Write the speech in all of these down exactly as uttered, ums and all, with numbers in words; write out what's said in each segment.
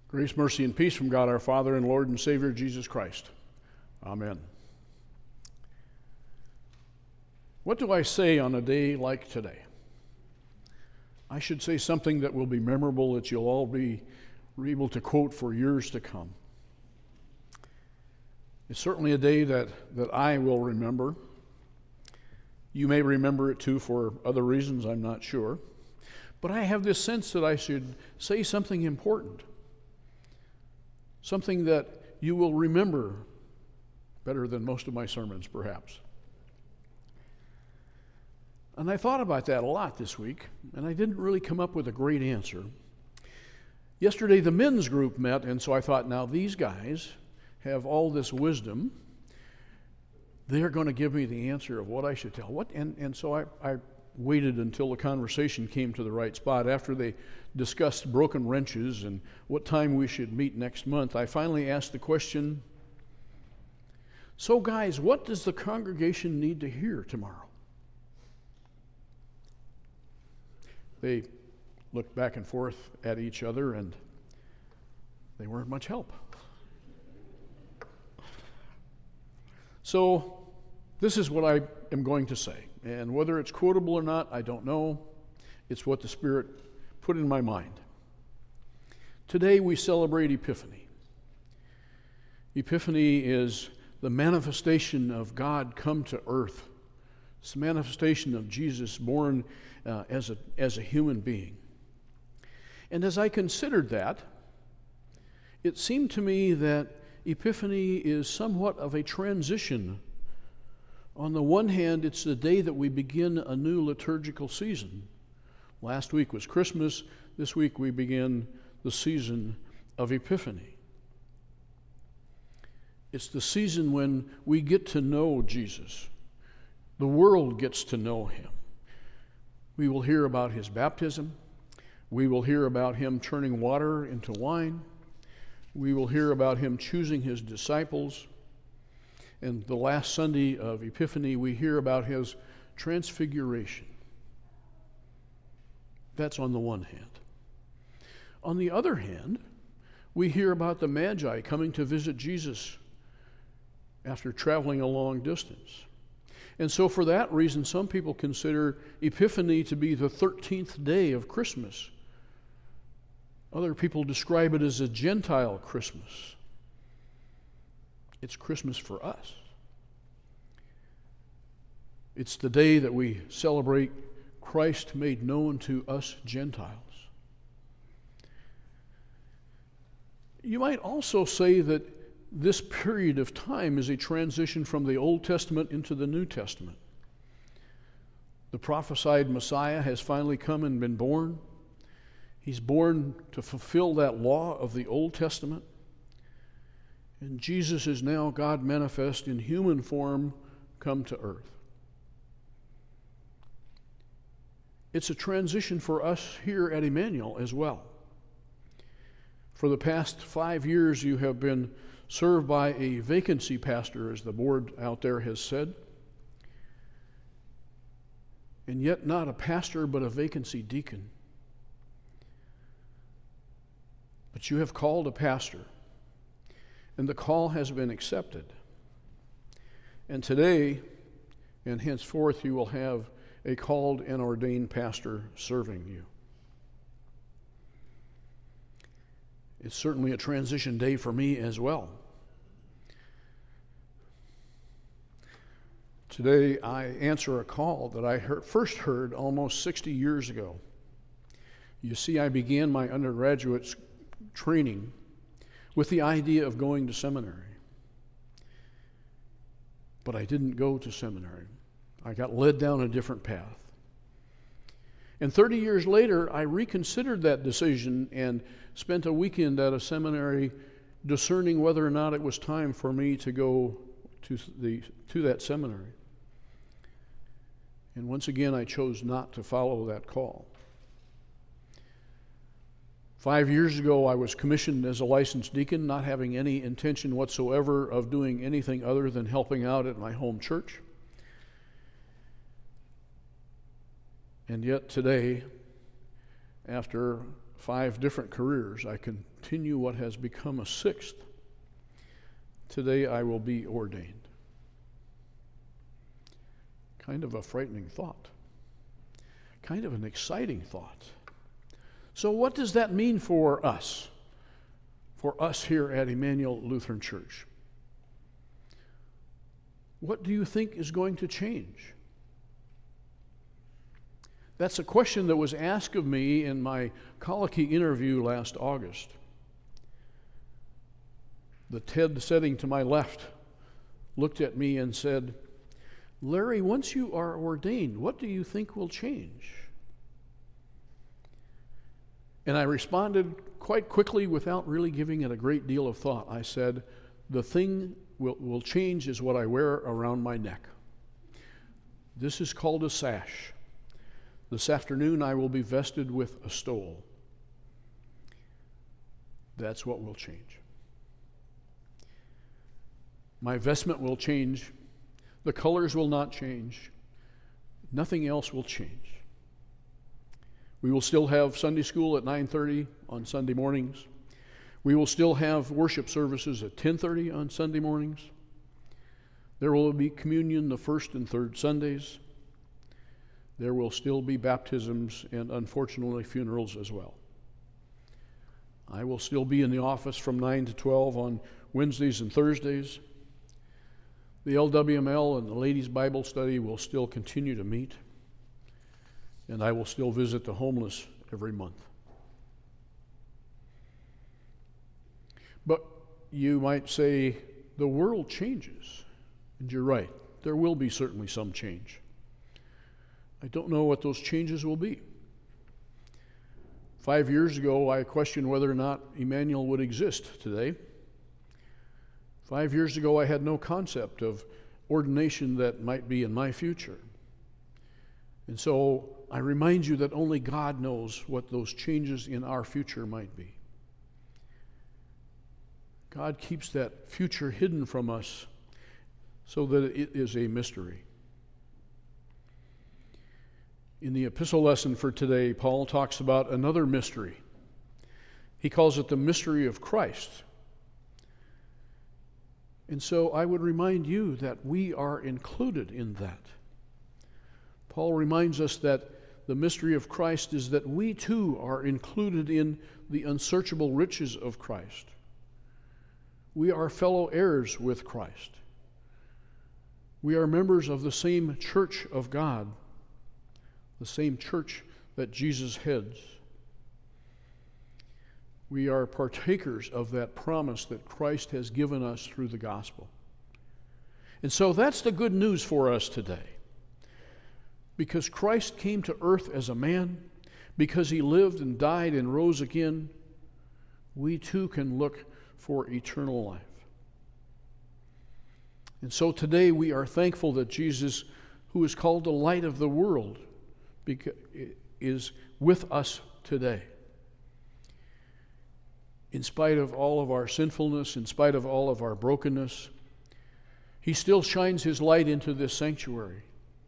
Grace, mercy, and peace from God our Father and Lord and Savior Jesus Christ. Amen. What do I say on a day like today? I should say something that will be memorable, that you'll all be able to quote for years to come. It's certainly a day that, that I will remember. You may remember it too for other reasons, I'm not sure. But I have this sense that I should say something important. Something that you will remember better than most of my sermons, perhaps. And I thought about that a lot this week, and I didn't really come up with a great answer. Yesterday, the men's group met, and so I thought, now these guys have all this wisdom. They're going to give me the answer of what I should tell. What? And, and so I, I waited until the conversation came to the right spot. After they discussed broken wrenches and what time we should meet next month, I finally asked the question, so guys, what does the congregation need to hear tomorrow? They looked back and forth at each other, and they weren't much help. So this is what I am going to say. And whether it's quotable or not, I don't know. It's what the Spirit put in my mind. Today we celebrate Epiphany. Epiphany is the manifestation of God come to earth. It's the manifestation of Jesus born uh, as a, as a human being. And as I considered that, it seemed to me that Epiphany is somewhat of a transition. On the one hand, it's the day that we begin a new liturgical season. Last week was Christmas. This week we begin the season of Epiphany. It's the season when we get to know Jesus. The world gets to know him. We will hear about his baptism. We will hear about him turning water into wine. We will hear about him choosing his disciples. And the last Sunday of Epiphany, we hear about his transfiguration. That's on the one hand. On the other hand, we hear about the Magi coming to visit Jesus after traveling a long distance. And so for that reason, some people consider Epiphany to be the thirteenth day of Christmas. Other people describe it as a Gentile Christmas. It's Christmas for us. It's the day that we celebrate Christ made known to us Gentiles. You might also say that this period of time is a transition from the Old Testament into the New Testament. The prophesied Messiah has finally come and been born. He's born to fulfill that law of the Old Testament. And Jesus is now God manifest in human form, come to earth. It's a transition for us here at Emmanuel as well. For the past five years, you have been served by a vacancy pastor, as the board out there has said. And yet not a pastor, but a vacancy deacon. But you have called a pastor. And the call has been accepted. And today, and henceforth, you will have a called and ordained pastor serving you. It's certainly a transition day for me as well. Today, I answer a call that I heard, first heard almost sixty years ago. You see, I began my undergraduate training with the idea of going to seminary. But I didn't go to seminary. I got led down a different path. And thirty years later, I reconsidered that decision and spent a weekend at a seminary discerning whether or not it was time for me to go to, the, to that seminary. And once again, I chose not to follow that call. Five years ago, I was commissioned as a licensed deacon, not having any intention whatsoever of doing anything other than helping out at my home church. And yet today, after five different careers, I can continue what has become a sixth. Today I will be ordained. Kind of a frightening thought. Kind of an exciting thought. So what does that mean for us? For us here at Emmanuel Lutheran Church? What do you think is going to change? That's a question that was asked of me in my colloquy interview last August. The Ted sitting to my left looked at me and said, "Larry, once you are ordained, what do you think will change?" And I responded quite quickly without really giving it a great deal of thought. I said, the thing will, will change is what I wear around my neck. This is called a sash. This afternoon I will be vested with a stole. That's what will change. My vestment will change. The colors will not change. Nothing else will change. We will still have Sunday school at nine thirty on Sunday mornings. We will still have worship services at ten thirty on Sunday mornings. There will be communion the first and third Sundays. There will still be baptisms and, unfortunately, funerals as well. I will still be in the office from nine to twelve on Wednesdays and Thursdays. The L W M L and the Ladies' Bible Study will still continue to meet. And I will still visit the homeless every month. But you might say, the world changes. And you're right, there will be certainly some change. I don't know what those changes will be. Five years ago, I questioned whether or not Emmanuel would exist today. Five years ago, I had no concept of ordination that might be in my future. And so I remind you that only God knows what those changes in our future might be. God keeps that future hidden from us so that it is a mystery. In the epistle lesson for today, Paul talks about another mystery. He calls it the mystery of Christ. And so I would remind you that we are included in that. Paul reminds us that the mystery of Christ is that we too are included in the unsearchable riches of Christ. We are fellow heirs with Christ. We are members of the same church of God, the same church that Jesus heads. We are partakers of that promise that Christ has given us through the gospel. And so that's the good news for us today. Because Christ came to earth as a man, because he lived and died and rose again, we too can look for eternal life. And so today we are thankful that Jesus, who is called the light of the world, is with us today. In spite of all of our sinfulness, in spite of all of our brokenness, he still shines his light into this sanctuary.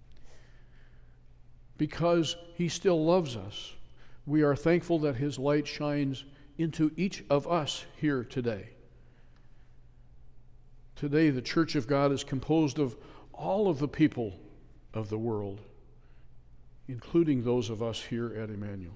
Because he still loves us, we are thankful that his light shines into each of us here today. Today, the Church of God is composed of all of the people of the world, including those of us here at Emmanuel.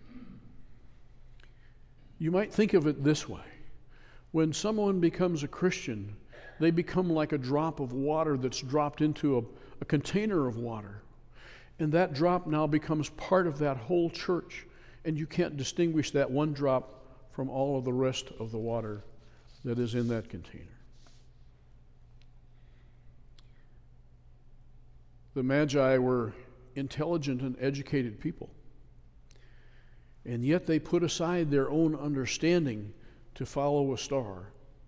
You might think of it this way. When someone becomes a Christian, they become like a drop of water that's dropped into a, a container of water. And that drop now becomes part of that whole church. And you can't distinguish that one drop from all of the rest of the water that is in that container. The Magi were intelligent and educated people. And yet they put aside their own understanding to follow a star.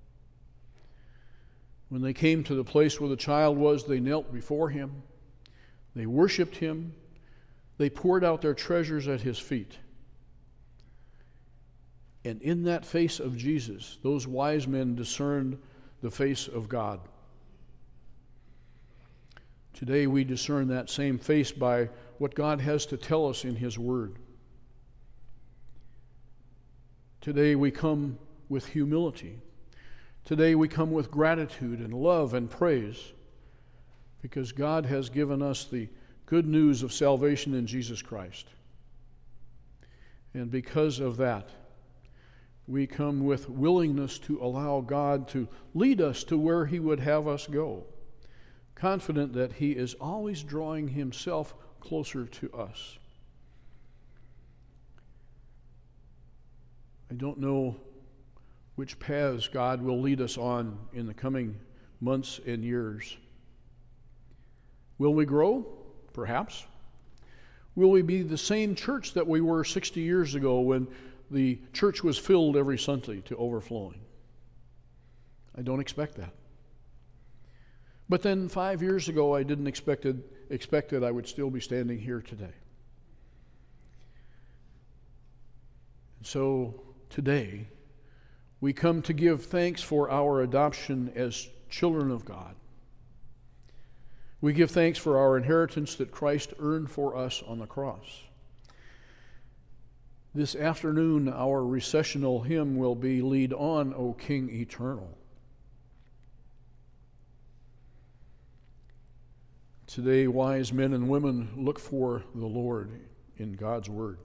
When they came to the place where the child was, they knelt before him. They worshiped him. They poured out their treasures at his feet. And in that face of Jesus, those wise men discerned the face of God. Today we discern that same face by what God has to tell us in his word. Today we come with humility. Today we come with gratitude and love and praise because God has given us the good news of salvation in Jesus Christ. And because of that, we come with willingness to allow God to lead us to where He would have us go, confident that He is always drawing Himself closer to us. I don't know which paths God will lead us on in the coming months and years. Will we grow? Perhaps. Will we be the same church that we were sixty years ago when the church was filled every Sunday to overflowing? I don't expect that. But then five years ago, I didn't expect, it, expect that I would still be standing here today. And so today, we come to give thanks for our adoption as children of God. We give thanks for our inheritance that Christ earned for us on the cross. This afternoon, our recessional hymn will be "Lead On, O King Eternal." Today, wise men and women look for the Lord in God's Word.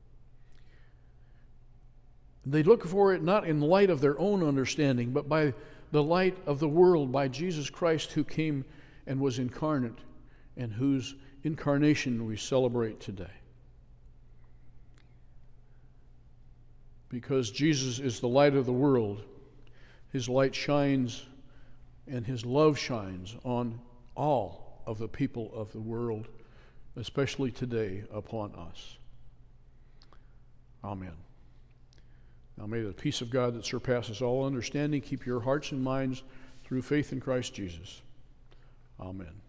They look for it not in light of their own understanding, but by the light of the world, by Jesus Christ, who came and was incarnate, and whose incarnation we celebrate today. Because Jesus is the light of the world, His light shines and His love shines on all of the people of the world, especially today upon us. Amen. Now may the peace of God that surpasses all understanding keep your hearts and minds through faith in Christ Jesus. Amen.